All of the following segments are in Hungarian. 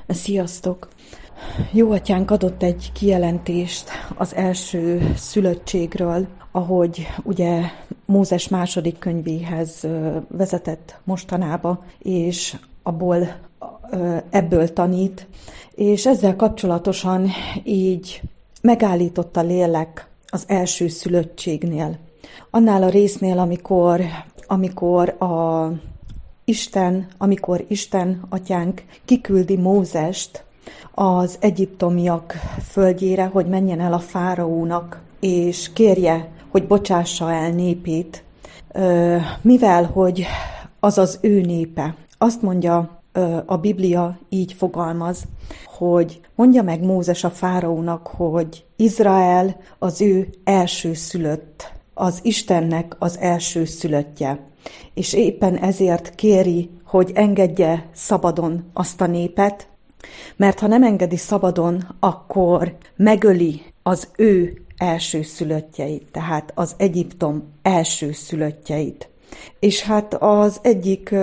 Sziasztok! Jó atyánk adott egy kijelentést az első szülöttségről, ahogy ugye Mózes második könyvéhez vezetett mostanába, és ebből tanít, és ezzel kapcsolatosan így megállított a lélek az első szülöttségnél. Annál a résznél, amikor Isten atyánk kiküldi Mózest az egyiptomiak földjére, hogy menjen el a fáraónak, és kérje, hogy bocsássa el népét, mivel hogy az az ő népe. Azt mondja a Biblia, így fogalmaz, hogy mondja meg Mózes a fáraónak, hogy Izrael az ő elsőszülött, az Istennek az elsőszülöttje. És éppen ezért kéri, hogy engedje szabadon azt a népet, mert ha nem engedi szabadon, akkor megöli az ő elsőszülöttjeit, tehát az Egyiptom elsőszülöttjeit. És hát az egyik,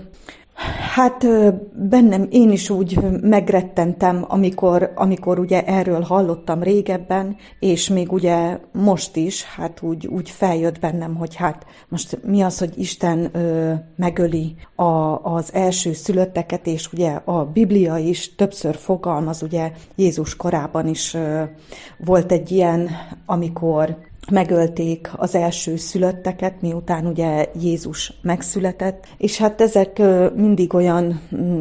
bennem én is úgy megrettentem, amikor ugye erről hallottam régebben, és még ugye most is, úgy feljött bennem, hogy most mi az, hogy Isten megöli az első szülötteket, és ugye a Biblia is többször fogalmaz, ugye Jézus korában is volt egy ilyen, amikor megölték az első szülötteket, miután ugye Jézus megszületett, és ezek mindig olyan,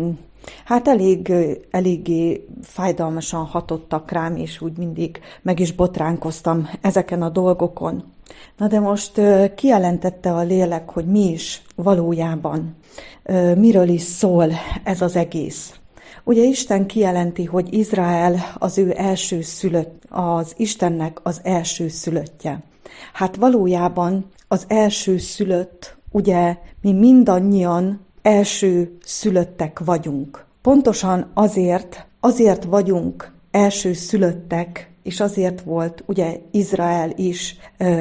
eléggé fájdalmasan hatottak rám, és úgy mindig meg is botránkoztam ezeken a dolgokon. Na de most kijelentette a lélek, hogy mi is valójában, miről is szól ez az egész. Ugye Isten kijelenti, hogy Izrael az ő elsőszülött, az Istennek az elsőszülöttje. Valójában az elsőszülött, ugye mi mindannyian elsőszülöttek vagyunk. Pontosan azért vagyunk elsőszülöttek, és azért volt ugye Izrael is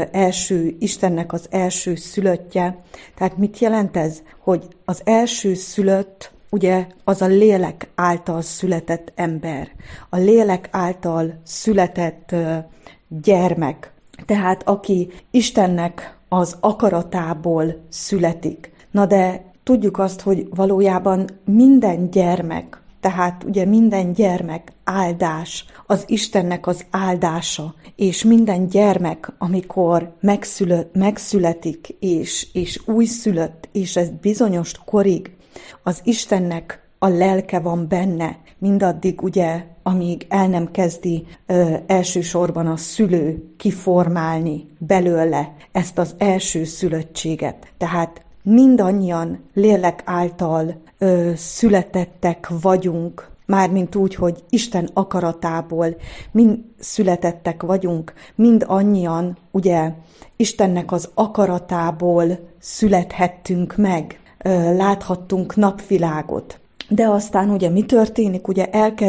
Istennek az elsőszülöttje. Tehát mit jelent ez? Hogy az elsőszülött, ugye az a lélek által született ember, a lélek által született gyermek, tehát aki Istennek az akaratából születik. Na de tudjuk azt, hogy valójában minden gyermek, tehát ugye minden gyermek áldás, az Istennek az áldása, és minden gyermek, amikor megszületik, és újszülött, és ez bizonyos korig, az Istennek a lelke van benne, mindaddig ugye, amíg el nem kezdi elsősorban a szülő kiformálni belőle ezt az elsőszülöttséget. Tehát mindannyian lélek által születettek vagyunk, mármint úgy, hogy Isten akaratából mind születettek vagyunk, mindannyian ugye Istennek az akaratából születhettünk meg, láthattunk napvilágot. De aztán ugye mi történik? Ugye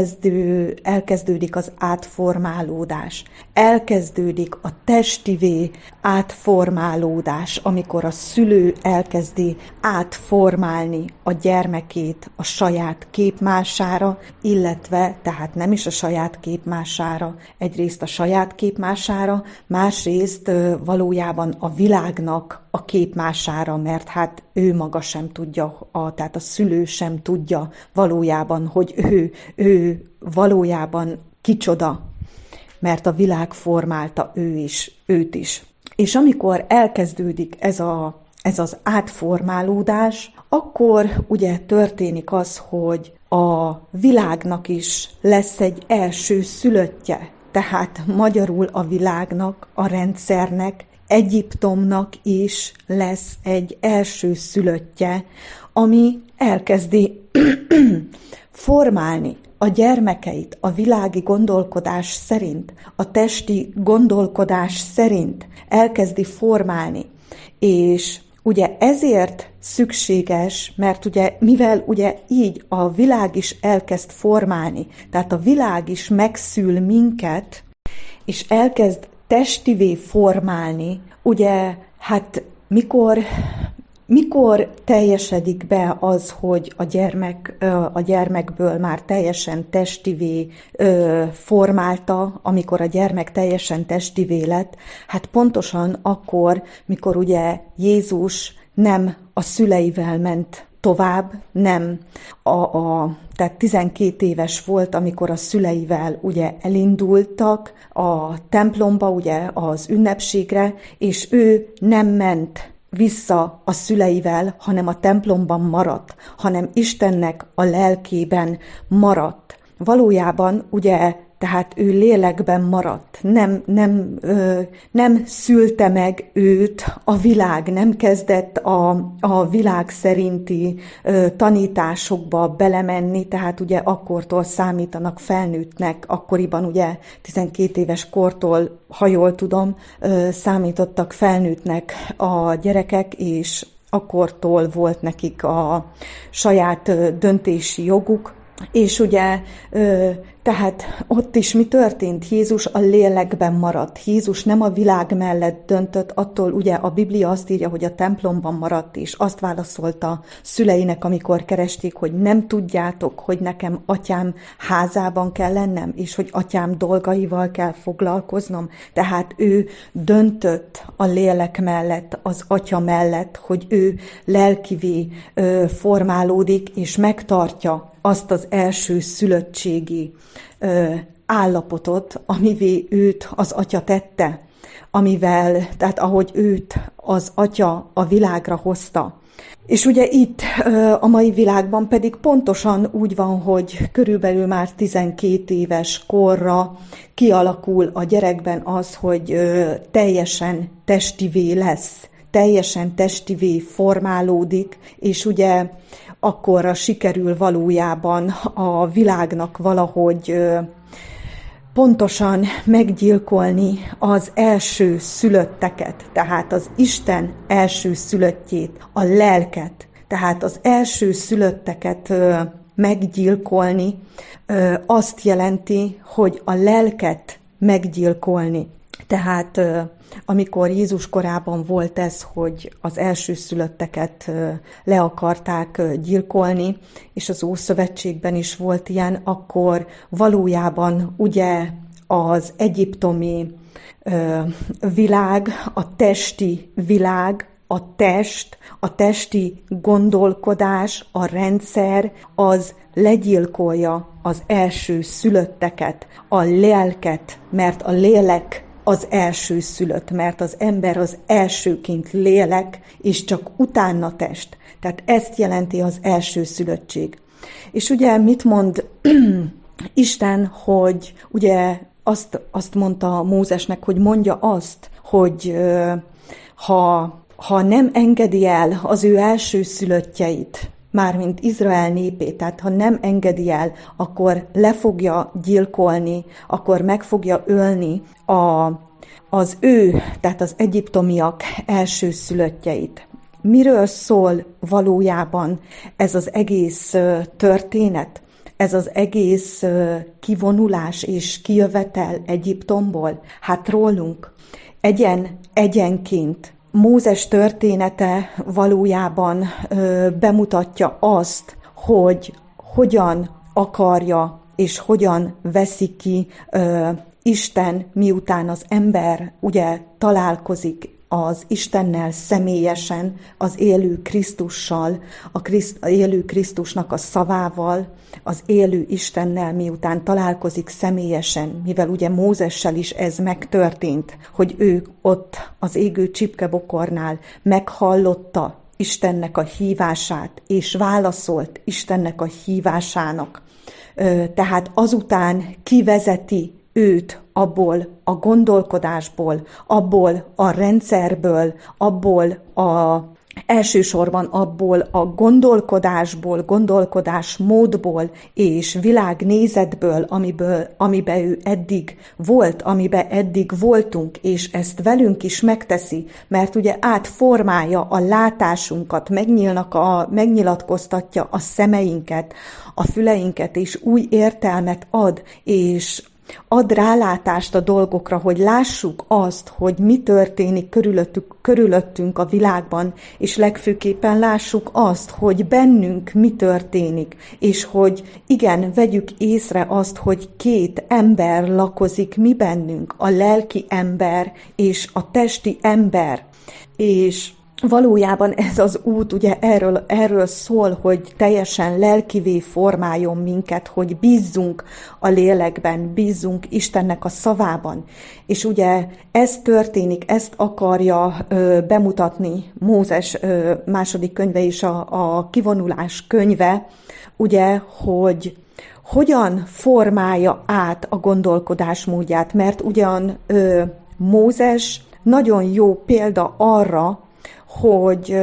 elkezdődik az átformálódás. Elkezdődik a testivé átformálódás, amikor a szülő elkezdi átformálni a gyermekét a saját képmására, illetve, tehát nem is a saját képmására, egyrészt a saját képmására, másrészt valójában a világnak a képmására, mert ő maga sem tudja, tehát a szülő sem tudja valójában, hogy ő valójában kicsoda, mert a világ formálta őt is. És amikor elkezdődik ez az átformálódás, akkor ugye történik az, hogy a világnak is lesz egy első szülöttje. Tehát magyarul a világnak, a rendszernek, Egyiptomnak is lesz egy első szülöttje, ami elkezdi formálni a gyermekeit a világi gondolkodás szerint, a testi gondolkodás szerint elkezdi formálni. És ugye ezért szükséges, mert ugye mivel ugye így a világ is elkezd formálni, tehát a világ is megszül minket, és elkezd testivé formálni, ugye mikor Mikor teljesedik be az, hogy a gyermekből már teljesen testivé formálta, amikor a gyermek teljesen testivé lett? Hát pontosan akkor, mikor ugye Jézus nem a szüleivel ment tovább, nem. Tehát 12 éves volt, amikor a szüleivel ugye elindultak a templomba, ugye az ünnepségre, és ő nem ment vissza a szüleivel, hanem a templomban maradt, hanem Istennek a lelkében maradt. Valójában ugye, tehát ő lélekben maradt, nem szülte meg őt a világ, nem kezdett a világ szerinti tanításokba belemenni, tehát ugye akkortól számítanak felnőttnek, akkoriban ugye 12 éves kortól, ha jól tudom, számítottak felnőttnek a gyerekek, és akkortól volt nekik a saját döntési joguk. És ugye, tehát ott is mi történt? Jézus a lélekben maradt. Jézus nem a világ mellett döntött, attól ugye a Biblia azt írja, hogy a templomban maradt, és azt válaszolta szüleinek, amikor keresték, hogy nem tudjátok, hogy nekem atyám házában kell lennem, és hogy atyám dolgaival kell foglalkoznom. Tehát ő döntött a lélek mellett, az atya mellett, hogy ő lelkivé formálódik, és megtartja azt az első szülöttségi állapotot, amivé őt az atya tette, tehát ahogy őt az atya a világra hozta. És ugye itt a mai világban pedig pontosan úgy van, hogy körülbelül már 12 éves korra kialakul a gyerekben az, hogy teljesen testivé lesz, teljesen testivé formálódik, és ugye akkorra sikerül valójában a világnak valahogy pontosan meggyilkolni az első szülötteket, tehát az Isten első szülöttjét, a lelket. Tehát az első szülötteket meggyilkolni azt jelenti, hogy a lelket meggyilkolni. Tehát amikor Jézus korában volt ez, hogy az elsőszülötteket le akarták gyilkolni, és az Ószövetségben is volt ilyen, akkor valójában ugye az egyiptomi világ, a testi világ, a testi gondolkodás, a rendszer, az legyilkolja az első szülötteket, a lelket, mert a lélek az első szülött, mert az ember az elsőként lélek, és csak utána test. Tehát ezt jelenti az első szülöttség. És ugye mit mond Isten, hogy ugye azt mondta Mózesnek, hogy mondja azt, hogy ha nem engedi el az ő első-szülöttjeit, mármint Izrael népét, tehát ha nem engedi el, akkor le fogja gyilkolni, akkor meg fogja ölni az ő, tehát az egyiptomiak elsőszülöttjeit. Miről szól valójában ez az egész történet? Ez az egész kivonulás és kijövetel Egyiptomból? Hát rólunk egyenként. Mózes története valójában bemutatja azt, hogy hogyan akarja és hogyan veszi ki Isten, miután az ember ugye találkozik az Istennel személyesen, az élő Krisztussal, élő Krisztusnak a szavával, az élő Istennel, miután találkozik személyesen, mivel ugye Mózessel is ez megtörtént, hogy ő ott az égő csipkebokornál meghallotta Istennek a hívását, és válaszolt Istennek a hívásának. Tehát azután kivezeti őt abból a gondolkodásból, abból a rendszerből, elsősorban abból a gondolkodásmódból és világnézetből, amiben ő eddig volt, amiben eddig voltunk, és ezt velünk is megteszi, mert ugye átformálja a látásunkat, megnyilatkoztatja a szemeinket, a füleinket, és új értelmet ad, és ad rálátást a dolgokra, hogy lássuk azt, hogy mi történik körülöttünk a világban, és legfőképpen lássuk azt, hogy bennünk mi történik, és hogy igen, vegyük észre azt, hogy két ember lakozik mi bennünk, a lelki ember és a testi ember, és valójában ez az út ugye erről szól, hogy teljesen lelkivé formáljon minket, hogy bízzunk a lélekben, bízzunk Istennek a szavában. És ugye ez történik, ezt akarja bemutatni Mózes második könyve és a kivonulás könyve, ugye, hogy hogyan formálja át a gondolkodásmódját, mert ugyan Mózes nagyon jó példa arra, hogy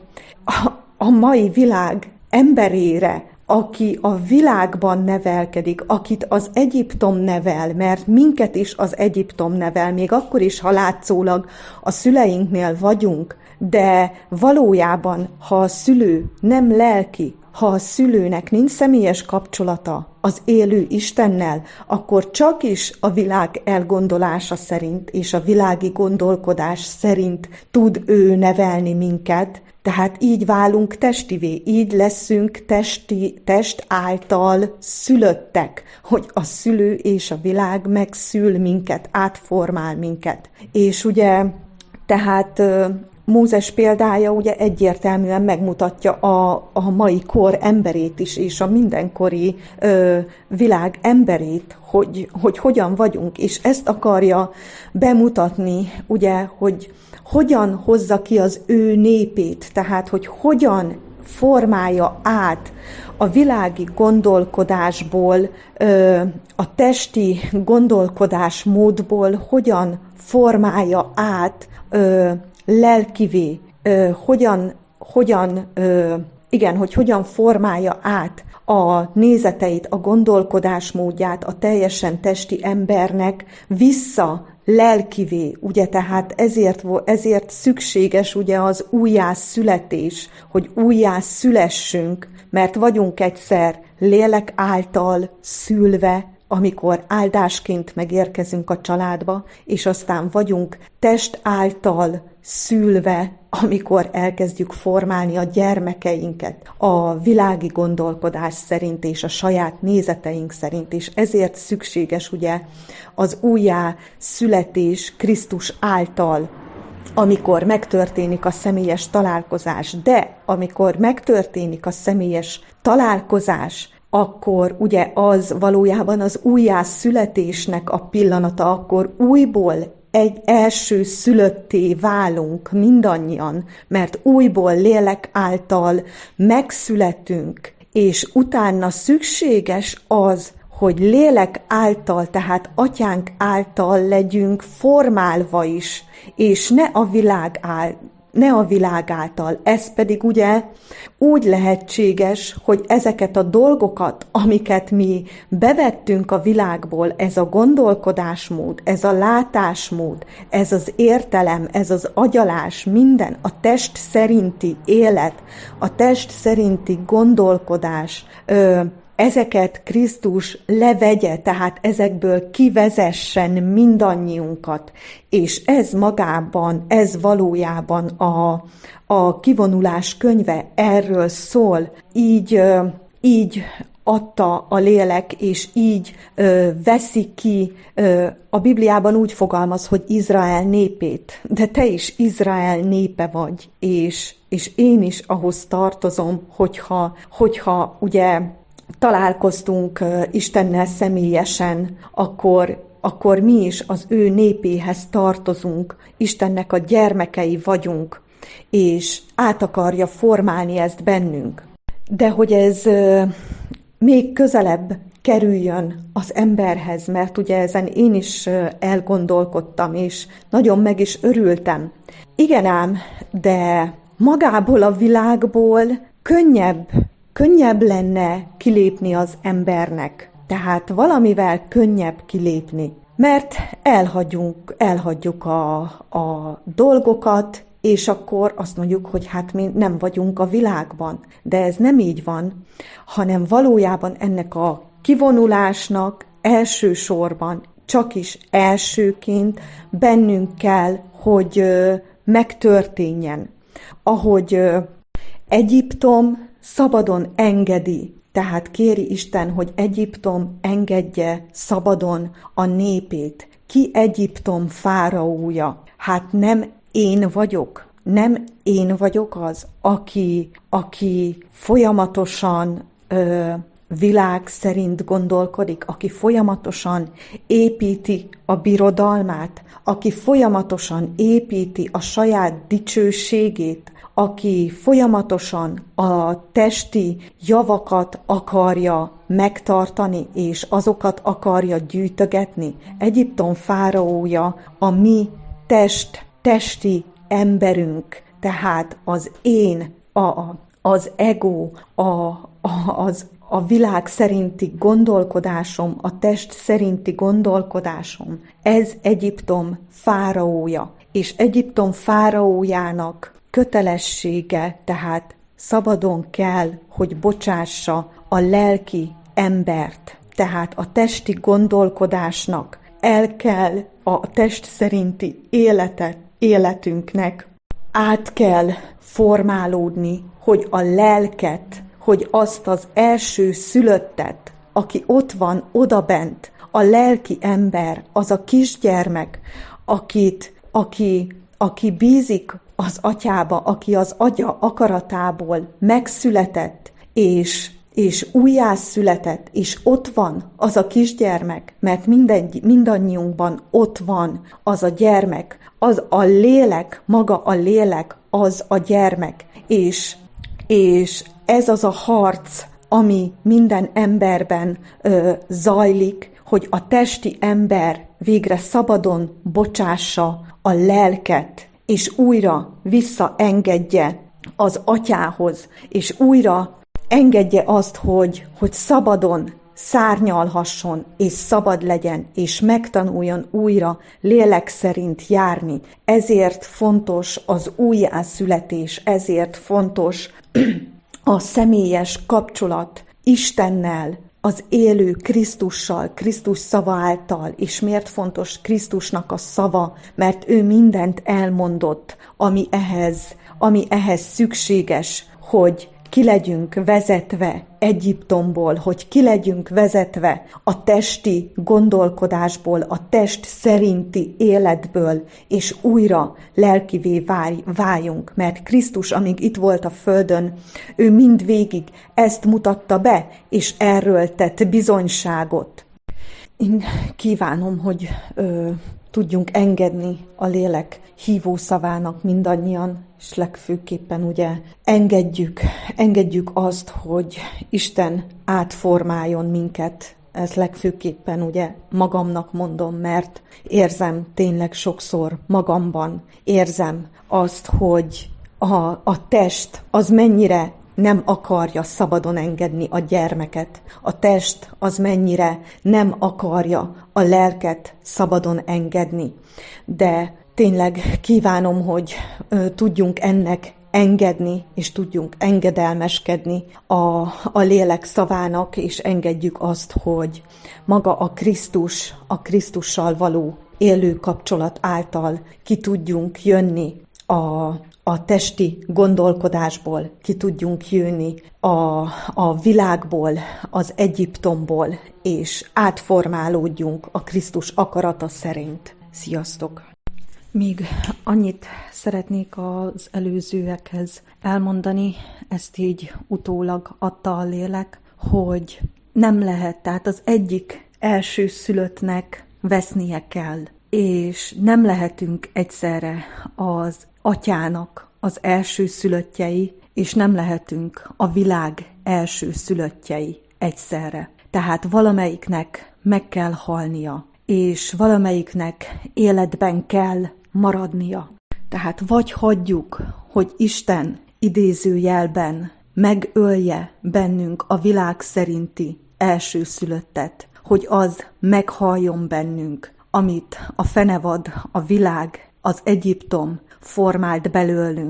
a mai világ emberére, aki a világban nevelkedik, akit az Egyiptom nevel, mert minket is az Egyiptom nevel, még akkor is, ha látszólag a szüleinknél vagyunk, de valójában, ha a szülő nem lelki, ha a szülőnek nincs személyes kapcsolata az élő Istennel, akkor csak is a világ elgondolása szerint és a világi gondolkodás szerint tud ő nevelni minket, tehát így válunk testivé, így leszünk test által szülöttek, hogy a szülő és a világ megszül minket, átformál minket. És ugye, tehát Mózes példája ugye egyértelműen megmutatja a mai kor emberét is, és a mindenkori világ emberét, hogy hogyan vagyunk, és ezt akarja bemutatni, ugye, hogy hogyan hozza ki az ő népét, tehát hogy hogyan formálja át a világi gondolkodásból, a testi gondolkodásmódból, hogyan formálja át lelkivé, hogyan formálja át a nézeteit, a gondolkodásmódját a teljesen testi embernek vissza lelkivé, ugye, tehát ezért szükséges ugye az újjászületés, hogy újjászülessünk, mert vagyunk egyszer lélek által szülve, amikor áldásként megérkezünk a családba, és aztán vagyunk test által szülve, amikor elkezdjük formálni a gyermekeinket a világi gondolkodás szerint és a saját nézeteink szerint, és ezért szükséges ugye az újjászületés Krisztus által, amikor megtörténik a személyes találkozás, de amikor megtörténik a személyes találkozás, akkor ugye az valójában az újjászületésnek a pillanata, akkor újból egy első szülötté válunk mindannyian, mert újból lélek által megszületünk, és utána szükséges az, hogy lélek által, tehát atyánk által legyünk formálva is, és ne a világ által. Ez pedig ugye úgy lehetséges, hogy ezeket a dolgokat, amiket mi bevettünk a világból, ez a gondolkodásmód, ez a látásmód, ez az értelem, ez az agyalás, minden, a test szerinti élet, a test szerinti gondolkodás, ezeket Krisztus levegye, tehát ezekből kivezessen mindannyiunkat, és ez magában, ez valójában a kivonulás könyve erről szól, így adta a lélek, és így veszi ki, a Bibliában úgy fogalmaz, hogy Izrael népét, de te is Izrael népe vagy, és én is ahhoz tartozom, hogyha ugye találkoztunk Istennel személyesen, akkor mi is az ő népéhez tartozunk, Istennek a gyermekei vagyunk, és át akarja formálni ezt bennünk. De hogy ez még közelebb kerüljön az emberhez, mert ugye ezen én is elgondolkodtam, és nagyon meg is örültem. Igen ám, de magából a világból könnyebb lenne kilépni az embernek. Tehát valamivel könnyebb kilépni, mert elhagyjuk a dolgokat, és akkor azt mondjuk, hogy hát mi nem vagyunk a világban. De ez nem így van, hanem valójában ennek a kivonulásnak, elsősorban, csak is elsőként bennünk kell, hogy megtörténjen. Ahogy Egyiptom szabadon engedi, tehát kéri Isten, hogy Egyiptom engedje szabadon a népét. Ki Egyiptom fáraója? Hát nem én vagyok. Nem én vagyok az, aki folyamatosan világ szerint gondolkodik, aki folyamatosan építi a birodalmát, aki folyamatosan építi a saját dicsőségét, aki folyamatosan a testi javakat akarja megtartani, és azokat akarja gyűjtögetni. Egyiptom fáraója a mi testi emberünk, tehát az én, az ego, a világ szerinti gondolkodásom, a test szerinti gondolkodásom, ez Egyiptom fáraója. És Egyiptom fáraójának kötelessége, tehát szabadon kell, hogy bocsássa a lelki embert. Tehát a testi gondolkodásnak el kell a test szerinti életünknek át kell formálódni, hogy a lelket, hogy azt az első szülöttet, aki ott van odabent, a lelki ember, az a kisgyermek, aki bízik az atyába, aki az atya akaratából megszületett, és újjászületett, és ott van az a kisgyermek, mert mindannyiunkban ott van az a gyermek, az a lélek, maga a lélek, az a gyermek, és ez az a harc, ami minden emberben zajlik, hogy a testi ember végre szabadon bocsássa a lelket, és újra visszaengedje az atyához, és újra engedje azt, hogy szabadon szárnyalhasson, és szabad legyen, és megtanuljon újra lélek szerint járni. Ezért fontos az újjászületés, ezért fontos a személyes kapcsolat Istennel, az élő Krisztussal, Krisztus szava által. És miért fontos Krisztusnak a szava? Mert ő mindent elmondott, ami ehhez szükséges, hogy ki legyünk vezetve Egyiptomból, hogy ki legyünk vezetve a testi gondolkodásból, a test szerinti életből, és újra lelkivé váljunk. Mert Krisztus, amíg itt volt a földön, ő mindvégig ezt mutatta be, és erről tett bizonyságot. Én kívánom, hogy tudjunk engedni a lélek hívó szavának mindannyian, és legfőképpen ugye engedjük azt, hogy Isten átformáljon minket. Ez legfőképpen ugye magamnak mondom, mert érzem tényleg sokszor magamban, érzem azt, hogy a test az mennyire nem akarja szabadon engedni a gyermeket. A test az mennyire nem akarja a lelket szabadon engedni. De tényleg kívánom, hogy tudjunk ennek engedni, és tudjunk engedelmeskedni a lélek szavának, és engedjük azt, hogy maga a Krisztussal való élő kapcsolat által ki tudjunk jönni a testi gondolkodásból, ki tudjunk jönni a világból, az Egyiptomból, és átformálódjunk a Krisztus akarata szerint. Sziasztok! Még annyit szeretnék az előzőekhez elmondani, ezt így utólag adta a lélek, hogy nem lehet, tehát az egyik elsőszülöttnek vesznie kell, és nem lehetünk egyszerre az atyának az elsőszülöttjei, és nem lehetünk a világ elsőszülöttjei egyszerre. Tehát valamelyiknek meg kell halnia, és valamelyiknek életben kell maradnia. Tehát vagy hagyjuk, hogy Isten idézőjelben megölje bennünk a világ szerinti elsőszülöttet, hogy az meghaljon bennünk, amit a fenevad, a világ, az Egyiptom formált belőlünk,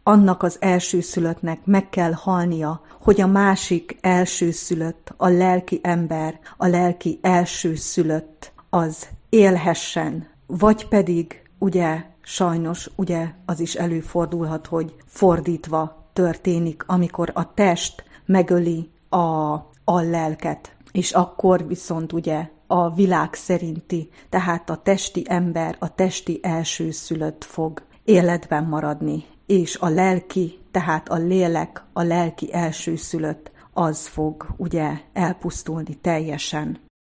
annak az elsőszülöttnek meg kell halnia, hogy a másik elsőszülött, a lelki ember, a lelki elsőszülött, az élhessen. Vagy pedig, ugye, sajnos, ugye, az is előfordulhat, hogy fordítva történik, amikor a test megöli a lelket, és akkor viszont ugye a világ szerinti, tehát a testi ember, a testi elsőszülött fog életben maradni, és a lelki, tehát a lélek, a lelki elsőszülött, az fog ugye elpusztulni teljesen.